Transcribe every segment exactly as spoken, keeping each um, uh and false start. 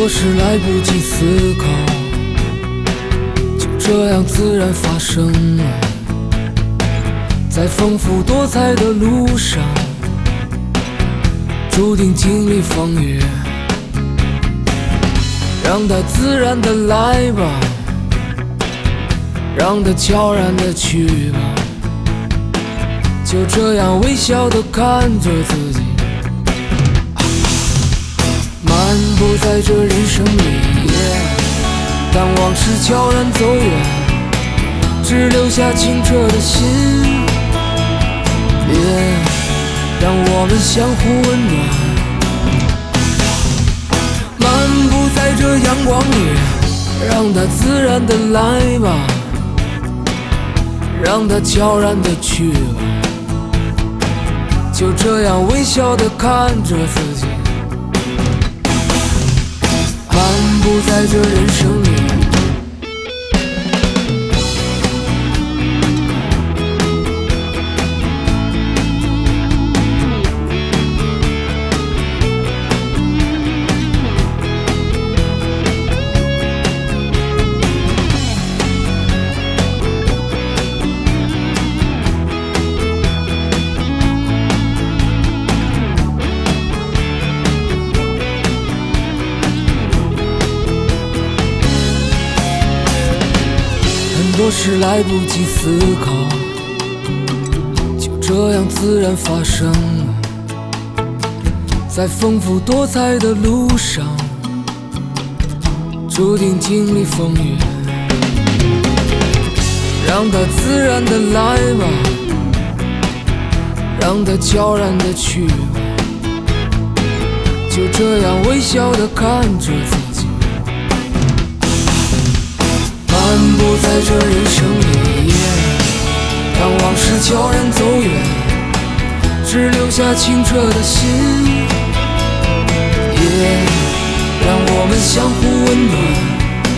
多事来不及思考，就这样自然发生了。在丰富多彩的路上，注定经历风雨，让它自然的来吧，让它悄然的去吧，就这样微笑的看着自己，漫步在这人生里，当往事悄然走远，只留下清澈的心，别让我们相互温暖。漫步在这阳光里，让它自然的来吧，让它悄然的去吧，就这样微笑的看着自己，漫步在这人生里。很多事来不及思考，就这样自然发生了。在丰富多彩的路上，注定经历风雨，让它自然的来吧，让它悄然的去吧，就这样微笑的看着自己，漫步在这人生里，当往事悄然走远，只留下清澈的心，也让我们相互温暖。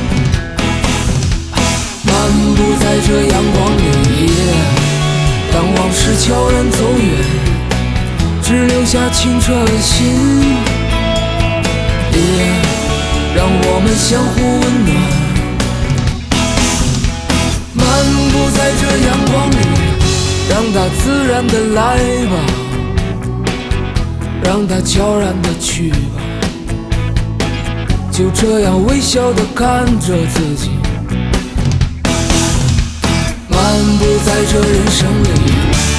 漫步在这阳光里，当往事悄然走远，只留下清澈的心，也让我们相互温暖。漫步在这阳光里，让它自然的来吧，让它悄然的去吧，就这样微笑的看着自己，漫步在这人生里。